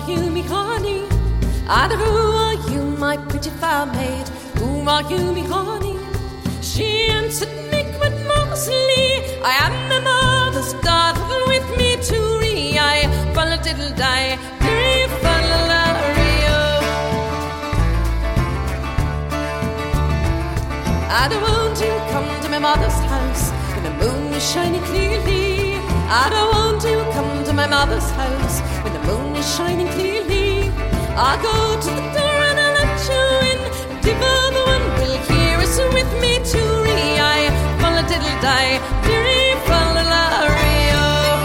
you, me honey? And who are you, my pretty fair maid? Who are you, me honey? She answered me quite modestly, I am the mother's daughter with me to re. I fall a diddle die, I don't want to come to my mother's house when the moon is shining clearly. I don't want to come to my mother's house when the moon is shining clearly. I'll go to the door and I'll let you in. The other one will hear us with me to re. I fall a diddle die, dearie, fall a lario.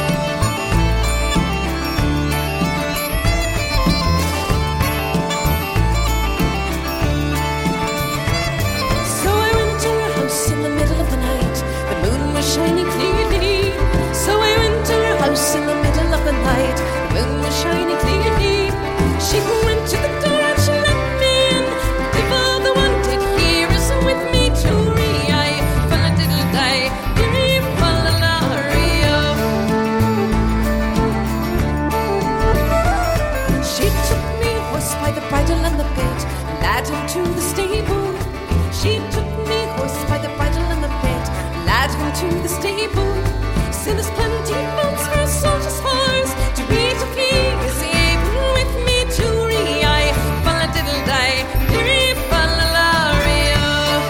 So I went to her house in the middle of the night. The moon was shining clearly. So I went to her house in the middle of the night. The moon was shining clearly. She went to the door and she let me in. The other one did hear us with me to re. I fall a diddle die, dearie, fall a lario. She took me horse by the bridle and the bit, led him to the stable. She took me horse by the bridle and the bit, led him to the stable. Sin there's plenty of bones for a soldier's horse to eat if he is able with me to re. I fall a diddle die, dearie, fall a lario.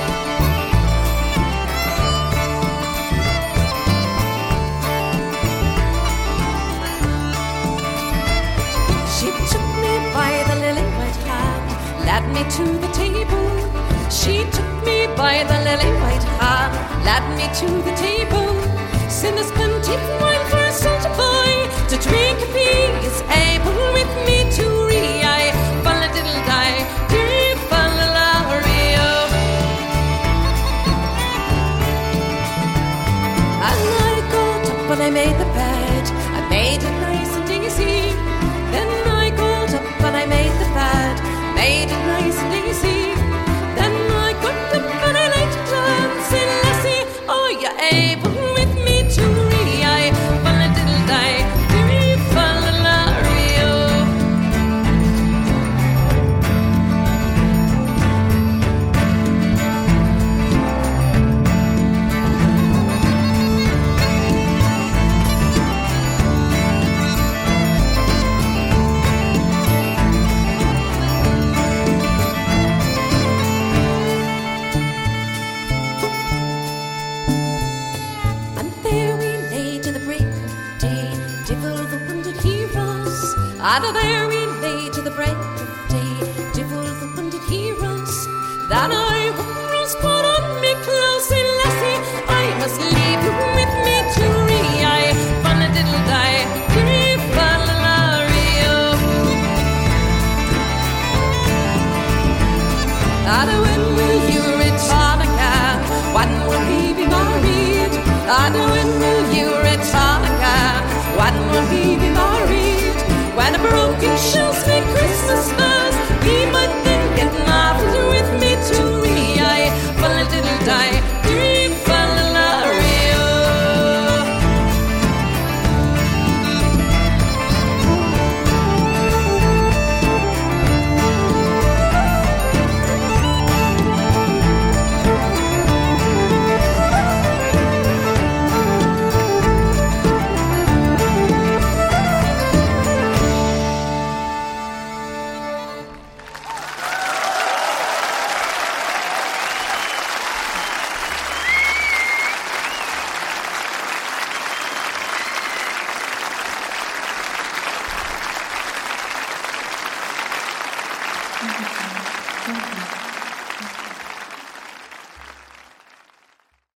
She took me by the lily white hand, led me to the table. She took me by the lily white hand, led me to the table. Sin there's plenty of wine for a soldier boy to drink if he is able with me to re. I fall a diddle die, dearie, fall a lario. And I got up and I made the bed, I made it nice and easy. Then I got up and I made the bed, made it nice and easy. Then I got up and I laid it down, say Lassie, are you able with me to re? I fall a diddle die, dearie, fall a lario. And there we lay to the break of day, divil the wounded heroes. And there we lay to the break of day, divil the wounded heroes. Then I rose, put on me clothes, say Lassie, I must leave you with me to re. I fall a diddle die, dearie, fall a lario. And when will you return again? When will we be married? And when will you return again? When will we be married? When a broken shell's